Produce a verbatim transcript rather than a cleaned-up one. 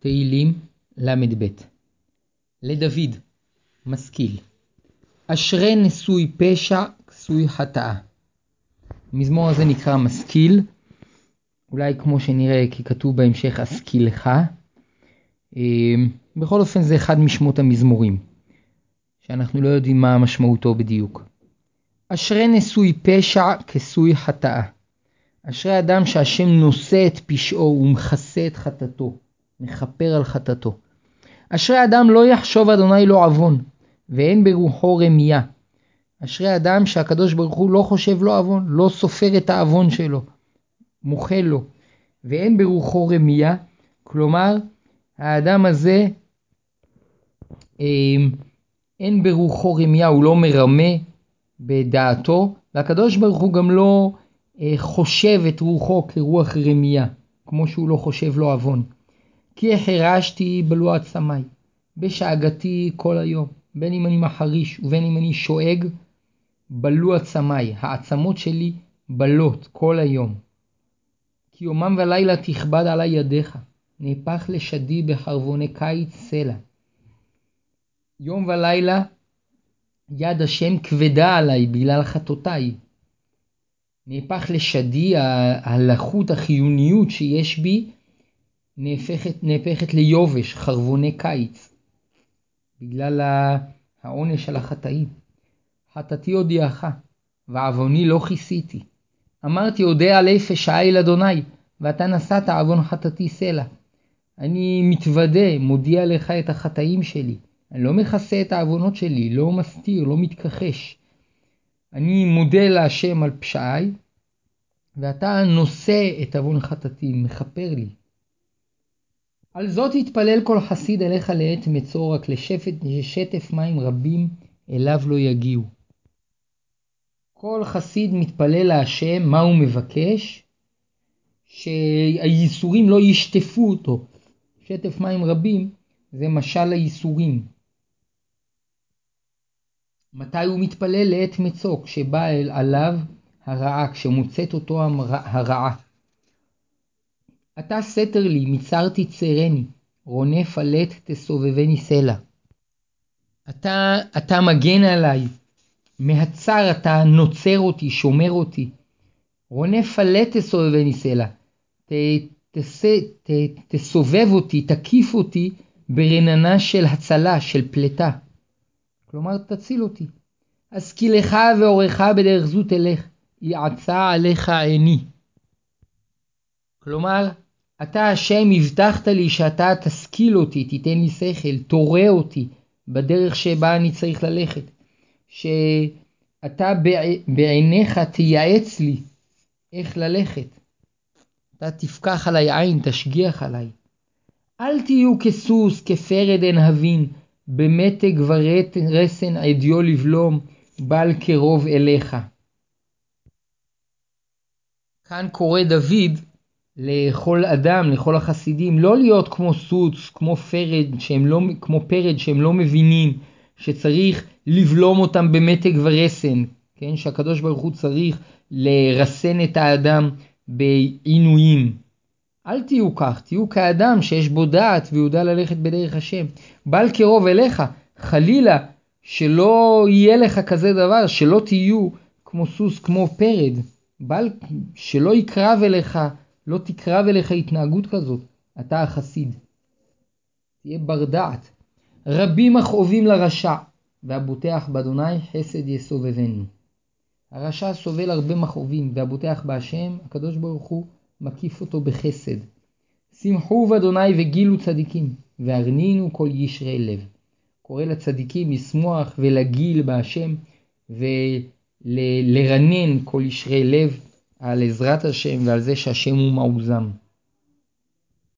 תהילים למד ב'. לדוד, משכיל. אשרי נשוי פשע, כסוי חטאה. המזמור הזה נקרא משכיל, אולי כמו שנראה כי כתוב בהמשך אשכילך. בכל אופן זה אחד משמות המזמורים, שאנחנו לא יודעים מה משמעותו בדיוק. אשרי נשוי פשע, כסוי חטאה. אשרי אדם שהשם נושא את פשעו ומכסה את חטאתו, מכפר על חטאתו. אשרי אדם לא יחשוב אדוני לא עוון, ואין ברוחו רמיה. אשרי אדם שהקדוש ברוך הוא לא חושב לו עוון, לא סופר את העוון שלו, מוחל לו, ואין ברוחו רמיה. כלומר, האדם הזה אין ברוחו רמיה, הוא לא מרמה בדעתו, והקדוש ברוך הוא גם לא חושב את רוחו כרוח רמיה, כמו שהוא לא חושב לו עוון. כי החרשתי בלוע עצמי, בשאגתי כל היום, בין אם אני מחריש ובין אם אני שואג, בלוע עצמי, העצמות שלי בלות כל היום. כי יומם ולילה תכבד עלי ידיך, נהפך לשדי בחרבוני קיץ סלע. יום ולילה יד השם כבדה עלי בגלל חטאותיי. נהפך לשדי, הלחות, החיוניות שיש בי, נהפכת, נהפכת ליובש, חרבוני קיץ, בגלל העונש על החטאים. חטאתי הודיעך, ועווני לא כיסיתי. אמרתי אודה עלי פשעי לאדוני, ואתה נשאת עוון חטאתי סלע. אני מתוודה, מודיע לך את החטאים שלי. אני לא מכסה את העוונות שלי, לא מסתיר, לא מתכחש. אני מודה להשם על פשעי, ואתה נושא את עוון חטאתי, מכפר לי. על זאת יתפלל כל חסיד אליך לעת מצור, רק לשפט שטף מים רבים אליו לא יגיעו. כל חסיד מתפלל להשם, מה הוא מבקש? שהייסורים לא ישטפו אותו. שטף מים רבים זה משל הייסורים. מתי הוא מתפלל? לעת מצור, כשבא עליו הרעה, כשמוצאת אותו הרעה. אתה סתר לי, מצר תצרני, רונף עלת תסובבני סלע. אתה, אתה מגן עליי, מהצר אתה נוצר אותי, שומר אותי. רונף עלת תסובבני סלע. ת, תס, ת, תסובב אותי, תקיף אותי ברננה של הצלה, של פלטה. כלומר, תציל אותי. אשכילך ואורך בדרך זו תלך, יעצה עליך עיני. כלומר, אתה השם הבטחת לי שאתה תשכיל אותי, תיתן לי שכל, תורה אותי בדרך שבה אני צריך ללכת. שאתה בעיניך תייעץ לי איך ללכת. אתה תפקח עליי עין, תשגיח עליי. אל תהיו כסוס, כפרד אין הבין, במתג ורסן עדיו לבלום, בעל קרוב אליך. כאן קורא דוד לכל אדם, לכל החסידים, לא להיות כמו סוס, כמו פרד, שהם לא, כמו פרד שהם לא מבינים, שצריך לבלום אותם במתג ורסן, כן? שהקדוש ברוך הוא צריך לרסן את האדם בעינויים. אל תהיו כך, תהיו כאדם שיש בו דעת ויודע ללכת בדרך השם. בעל קרוב אליך, חלילה שלא יהיה לך כזה דבר, שלא תהיו כמו סוס, כמו פרד, בעל, שלא יקרב אליך, לא תקרב אליך התנהגות כזאת. אתה החסיד, תהיה בר דעת. רבים מכאובים לרשע, והבוטח באדוני חסד יסובבנו. הרשע סובל הרבה מכאובים, והבוטח בהשם, הקדוש ברוך הוא מקיף אותו בחסד. שמחו באדוני וגילו צדיקים, והרנינו כל ישרי לב. קורא לצדיקים לשמוח ולגיל בהשם, ולרנן כל ישרי לב על עזרת השם ועל זה שהשם הוא מעוזם.